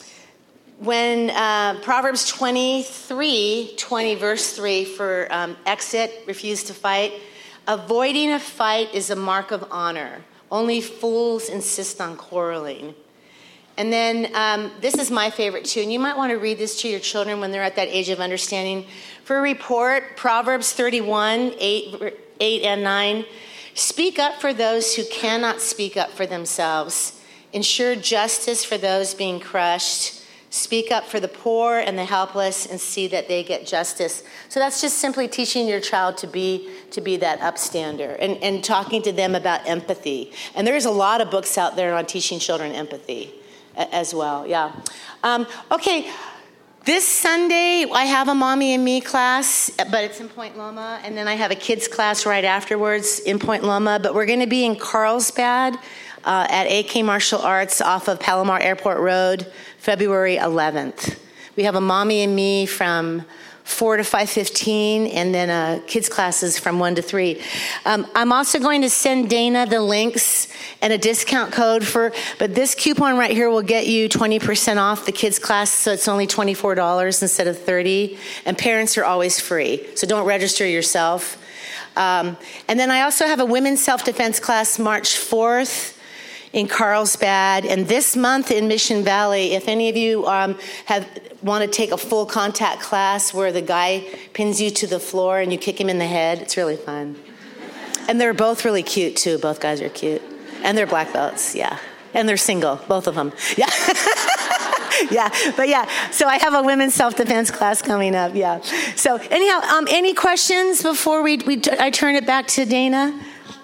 when uh, Proverbs twenty-three twenty, verse three, for um, exit, refuse to fight, avoiding a fight is a mark of honor. Only fools insist on quarreling. And then um, this is my favorite too, and you might want to read this to your children when they're at that age of understanding. For a report, Proverbs thirty-one, eight, eight and nine. Speak up for those who cannot speak up for themselves. Ensure justice for those being crushed. Speak up for the poor and the helpless and see that they get justice. So that's just simply teaching your child to be to be that upstander and, and talking to them about empathy. And there's a lot of books out there on teaching children empathy as well, yeah. Um, okay, this Sunday I have a Mommy and Me class, but it's in Point Loma, and then I have a kids class right afterwards in Point Loma, but we're going to be in Carlsbad uh, at A K Martial Arts off of Palomar Airport Road, February eleventh. We have a Mommy and Me from four to five fifteen, and then uh, kids classes from one to three. Um, I'm also going to send Dana the links and a discount code for, but this coupon right here will get you twenty percent off the kids class, so it's only twenty-four dollars instead of thirty dollars, and parents are always free, so don't register yourself. Um, and then I also have a women's self-defense class March fourth in Carlsbad, and this month in Mission Valley. If any of you um, have want to take a full contact class where the guy pins you to the floor and you kick him in the head, it's really fun. And they're both really cute too. Both guys are cute, and they're black belts, yeah. And they're single, both of them, yeah. Yeah, but yeah. So I have a women's self-defense class coming up, yeah. So anyhow, um, any questions before we we t- I turn it back to Dana?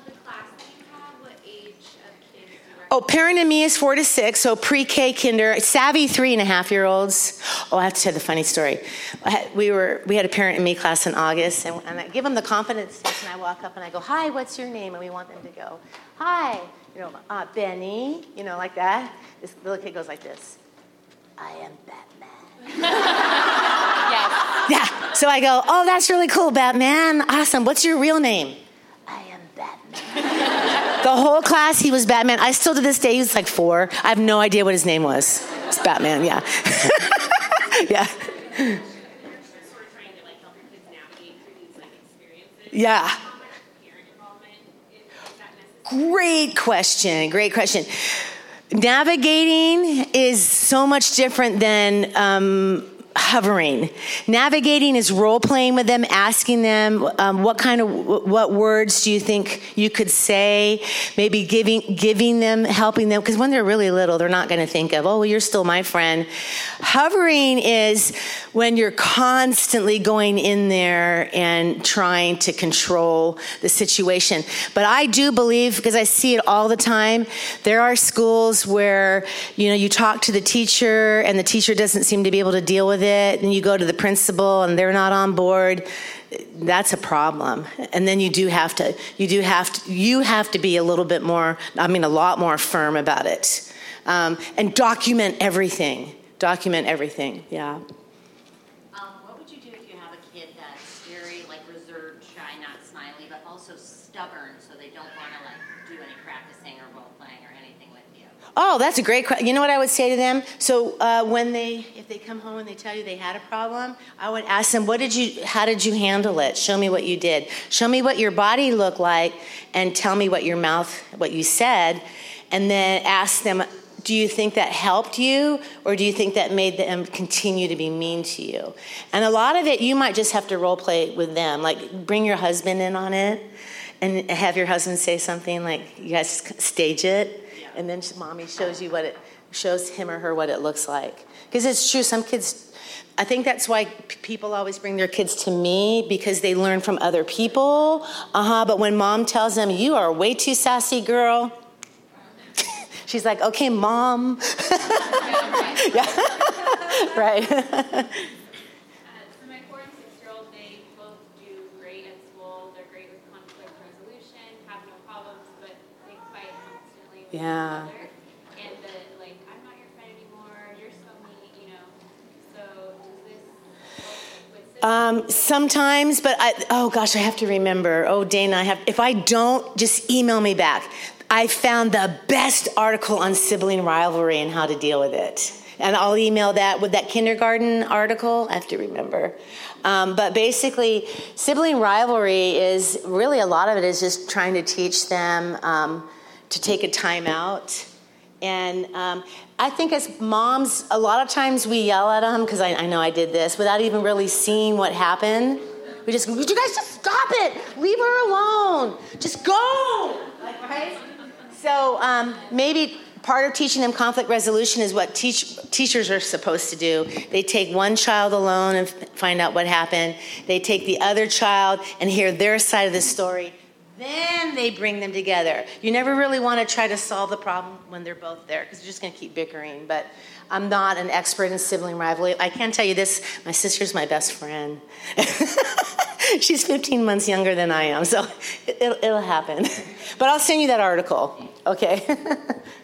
Oh, Parent and Me is four to six, so pre-K kinder. Savvy three and a half year olds. Oh, I have to tell the funny story. I had, we were we had a Parent and Me class in August, and, and I give them the confidence test, and I walk up and I go, "Hi, what's your name?" And we want them to go, "Hi, you know, uh, Benny," you know, like that. This little kid goes like this. I am Batman. Yes. Yeah. So I go, "Oh, that's really cool, Batman. Awesome. What's your real name?" I am Batman. The whole class, he was Batman. I still, to this day, he was like four. I have no idea what his name was. It's Batman, yeah. Yeah. Yeah. Great question. Great question. Navigating is so much different than um, hovering. Navigating is role playing with them, asking them um, what kind of what words do you think you could say, maybe giving giving them, helping them, because when they're really little, they're not going to think of, oh, well, you're still my friend. Hovering is when you're constantly going in there and trying to control the situation. But I do believe, because I see it all the time, there are schools where, you know, you talk to the teacher and the teacher doesn't seem to be able to deal with it, and you go to the principal and they're not on board. That's a problem. And then you do have to, you do have to, you have to be a little bit more, I mean, a lot more firm about it. Um, and document everything. Document everything, yeah. Um, what would you do if you have a kid that's very, like, reserved, shy, not smiley, but also stubborn, so they don't want to, like, do any practicing or role-playing or anything with you? Oh, that's a great question. You know what I would say to them? So uh, when they, if they come home and they tell you they had a problem, I would ask them, what did you, how did you handle it? Show me what you did. Show me what your body looked like, and tell me what your mouth, what you said, and then ask them, do you think that helped you, or do you think that made them continue to be mean to you? And a lot of it, you might just have to role play with them. Like, bring your husband in on it, and have your husband say something like, you guys stage it, and then mommy shows you what it, shows him or her what it looks like. Because it's true, some kids, I think that's why p- people always bring their kids to me, because they learn from other people. Uh-huh, but when mom tells them, you are way too sassy, girl, she's like, okay, mom. Yeah, right. Uh, so my four and six-year-old, they both do great at school. They're great with conflict resolution, have no problems, but they fight constantly with Yeah. each other. And the, like, I'm not your friend anymore, you're so mean, you know. So does this help with Um, sometimes, but I, oh gosh, I have to remember. Oh, Dana, I have, if I don't, just email me back. I found the best article on sibling rivalry and how to deal with it. And I'll email that with that kindergarten article. I have to remember. Um, but basically, sibling rivalry is really, a lot of it is just trying to teach them um, to take a time out. And um, I think as moms, a lot of times we yell at them, because I, I know I did this, without even really seeing what happened. We just go, would you guys just stop it? Leave her alone. Just go. Like, right? So um, maybe part of teaching them conflict resolution is what teach, teachers are supposed to do. They take one child alone and f- find out what happened. They take the other child and hear their side of the story. Then they bring them together. You never really want to try to solve the problem when they're both there, because they're just going to keep bickering. But I'm not an expert in sibling rivalry. I can tell you this, my sister's my best friend. She's fifteen months younger than I am, so it, it'll, it'll happen. But I'll send you that article, okay? Um, I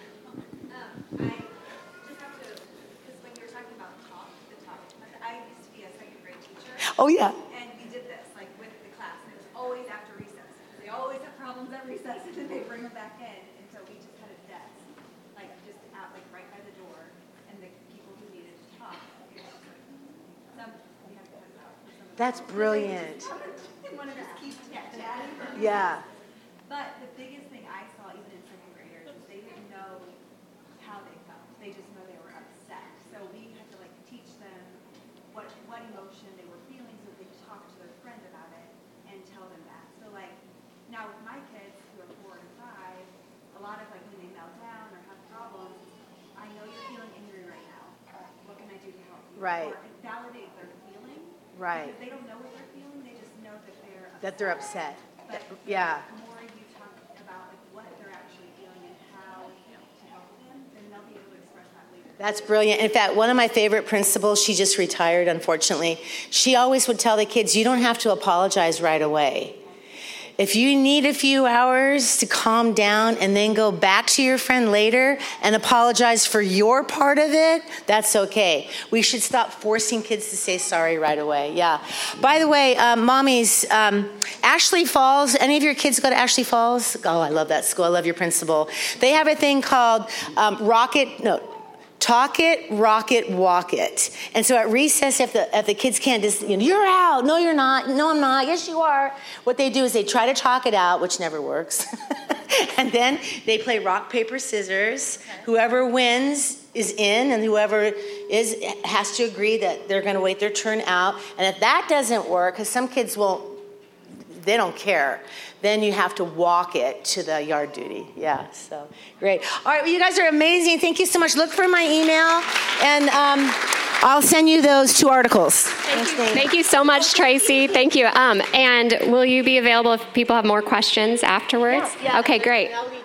just have to, because when you were talking about talk, the talk, I used to be a second grade teacher. Oh, yeah. And we did this, like, with the class, and it was always after recess. They always have problems at recess, and then they bring them back in, and so we just had a desk, like, just out, like, right by the door, and the people who needed to talk, it was just like, some, we had to cut it out. for some of the That's people. brilliant. They wanted to just keep chatting. Yeah. But the biggest thing I saw, even in second graders, is they didn't know how they felt. They just know they were upset. So we had to, like, teach them what what emotion they were feeling, so they could talk to their friend about it and tell them that. So, like, now with my kids who are four and five, a lot of, like, when they melt down or have problems, I know you're feeling angry right now. What can I do to help you? Right. Or validate their feeling. Right. Because they don't know what they're feeling. They just know that they're upset. That they're upset. But Yeah. the more you talk about, like, what they're actually feeling and how to help them, then they'll be able to express that later. That's brilliant. In fact, one of my favorite principals, she just retired, unfortunately. She always would tell the kids, you don't have to apologize right away. If you need a few hours to calm down and then go back to your friend later and apologize for your part of it, that's okay. We should stop forcing kids to say sorry right away. Yeah. By the way, um, mommies, um, Ashley Falls, any of your kids go to Ashley Falls? Oh, I love that school. I love your principal. They have a thing called um, Rocket, no, Talk it, rock it, walk it. And so at recess, if the if the kids can't just, you know, you're out. No, you're not. No, I'm not. Yes, you are. What they do is they try to talk it out, which never works. And then they play rock, paper, scissors. Okay. Whoever wins is in, and whoever is has to agree that they're going to wait their turn out. And if that doesn't work, because some kids will, they don't care, then you have to walk it to the yard duty. Yeah, so great. All right, well, you guys are amazing. Thank you so much. Look for my email, and um, I'll send you those two articles. Thank you, Thank you so much, Tracy. Thank you. Um, and will you be available if people have more questions afterwards? Yeah, yeah. Okay, great.